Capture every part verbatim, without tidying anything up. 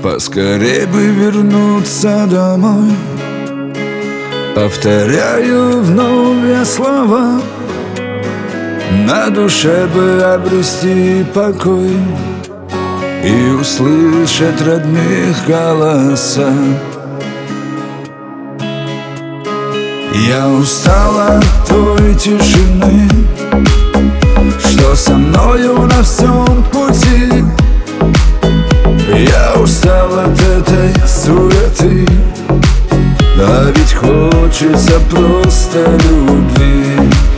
Поскорей бы вернуться домой. Повторяю вновь я слова, на душе бы обрести покой и услышать родных голоса. Я устал от той тишины, что со мною на всем пути. Я устал от этой суеты, а ведь хочется просто любви.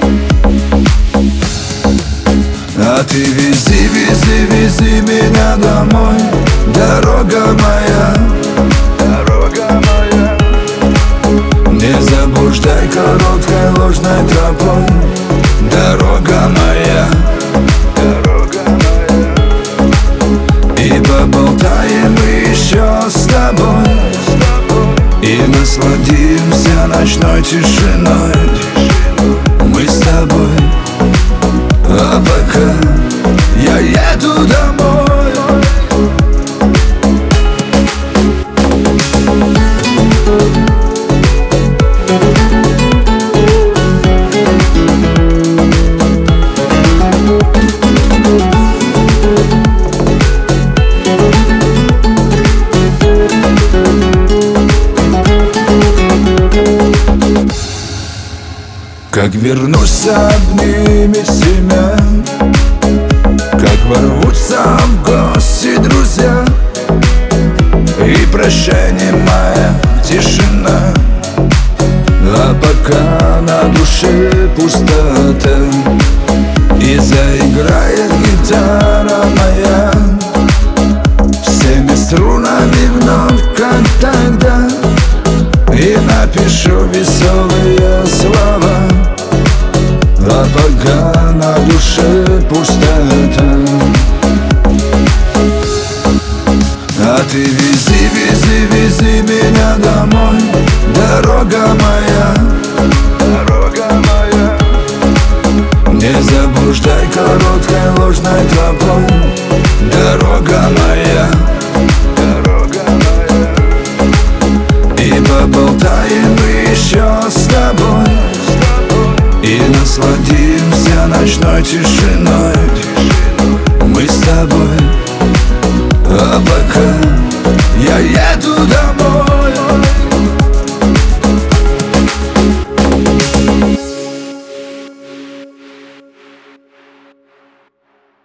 А ты вези, вези, вези меня домой, дорога моя, дорога моя. Не заблуждай короткой ложной тропой, дорога моя, дорога моя. И поболтаем еще с тобой, и насладимся ночной тишиной. Мы с тобой, а пока я еду домой. Как вернусь, обнимет семья, как ворвутся в гости друзья, и прощание моя тишина. А пока на душе пустота, и заиграет гитара моя всеми струнами вновь, как тогда, и напишу веселые слова. А пока на душе пустота. А ты вези, вези, вези меня домой, дорога моя, дорога моя. Не заблуждай короткой ложной тропой, дорога моя, дорога моя. И поболтаем еще с тобой, и насладимся ночной тишиной.